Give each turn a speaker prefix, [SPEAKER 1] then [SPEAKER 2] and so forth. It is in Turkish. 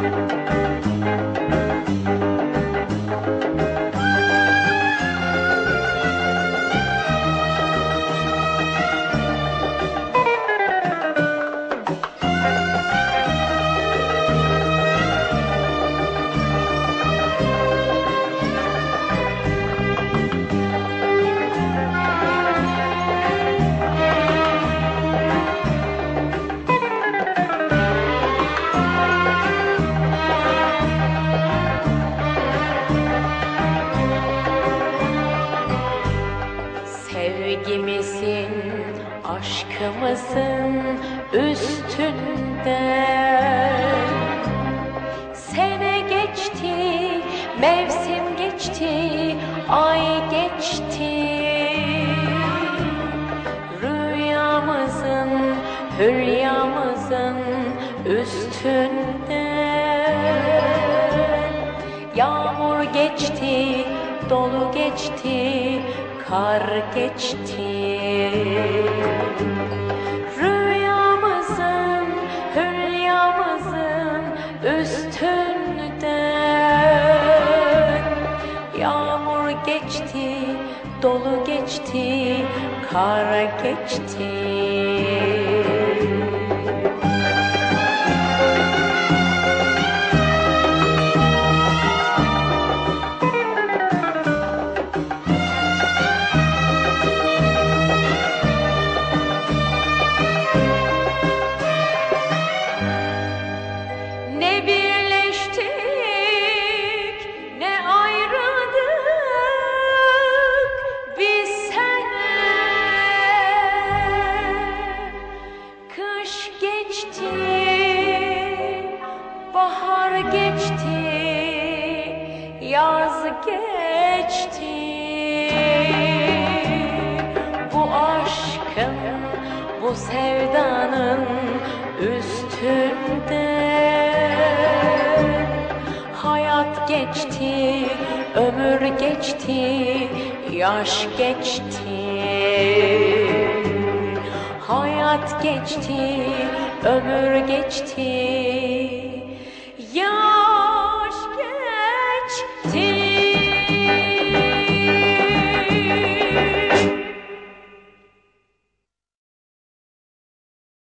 [SPEAKER 1] Sevgimizin, aşkımızın üstünde sene geçti, mevsim geçti, ay geçti. Rüyamızın, hülyamızın üstünde yağmur geçti, dolu geçti, kar geçti. Rüyamızın, hülyamızın üstünden yağmur geçti, dolu geçti, kar geçti. Ne birleştik, ne ayrıldık biz seninle. Kış geçti, bahar geçti, yaz geçti. Bu aşkın, bu sevdanın üstünde hayat geçti, ömür geçti, yaş geçti. Hayat geçti, ömür geçti, yaş